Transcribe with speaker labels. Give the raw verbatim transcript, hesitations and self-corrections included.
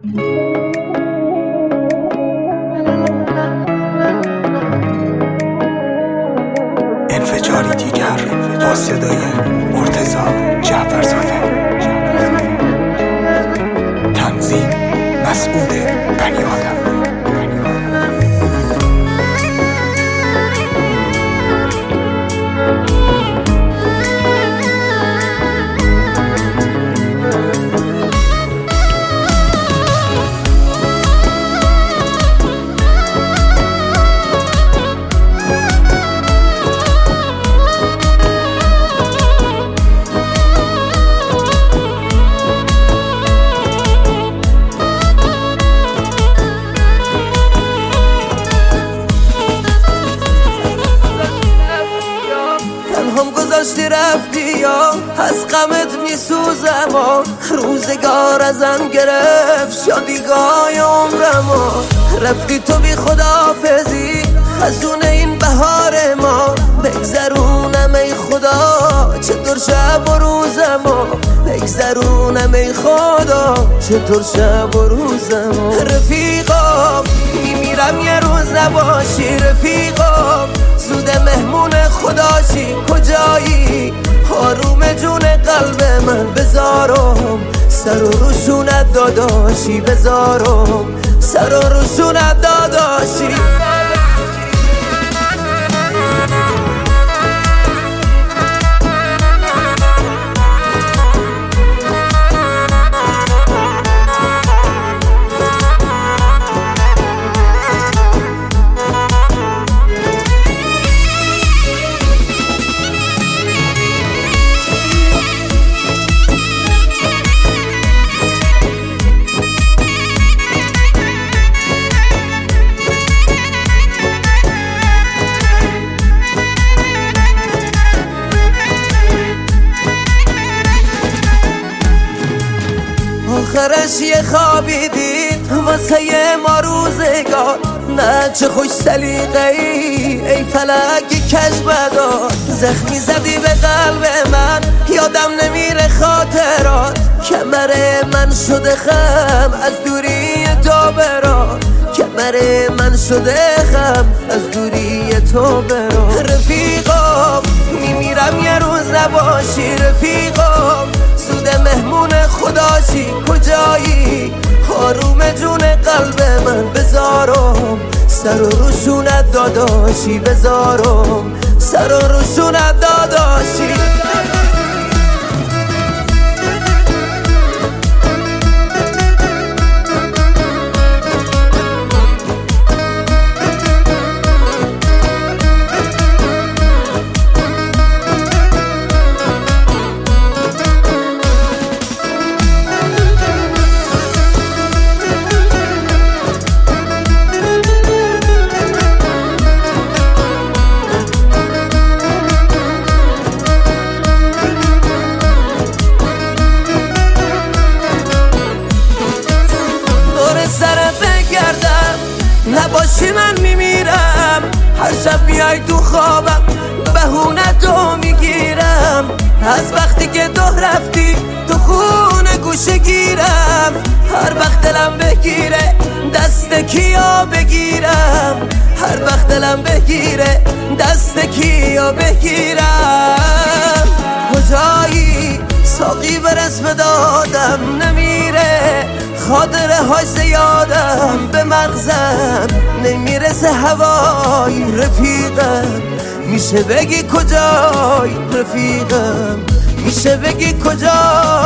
Speaker 1: انفجاری دیگر با صدای مرتضی جعفرزاده. تنظیم مسعود بنی‌آدم.
Speaker 2: هم گذاشتی رفتی یا از غمت میسوزم و روزگار ازم گرفت شادیگاه عمرمو. رفتی تو بی خداحافظی خزون این بهار ما. بگذرونم ای خدا چطور شب و روزمو. بگذرونم ای خدا چطور شب و روزمو. رفیقا میمیرم یه روز نباشی. رفیقا زود مهمون خداشی. کجایی آروم جون قلب من. بذارم سر و روشونت داداشی. بذارم سر و روشونت داداشی. آخرش یه خوابی دید واسه ما روزگار. نه چه خوش سلیقه ای ای فلک کج بدار. زخمی زدی به قلب من یادم نمیره خاطرات. کمر من شده خم از دوری تو برار. کمر من شده خم از دوری تو برار. رفیقا میمیرم یه روز نباشی. رفیقا سود مهمون خداشی. کجایی آروم جون قلب من. بذارم سر و روشونت داداشی. بذارم سر و روشونت داداشی. نباشی من میمیرم. هر شب میای تو خوابم بهونه تو میگیرم. از وقتی که تو رفتی تو خونه گوشه گیرم. هر وقت دلم بگیره دست کیا بگیرم. هر وقت دلم بگیره دست کیا بگیرم. کجایی ساقی برس به دادم نمیره. خاطره های زیادم به مغزم نمیرسه هوای. رفیقم میشه بگی کجای. رفیقم میشه بگی کجای.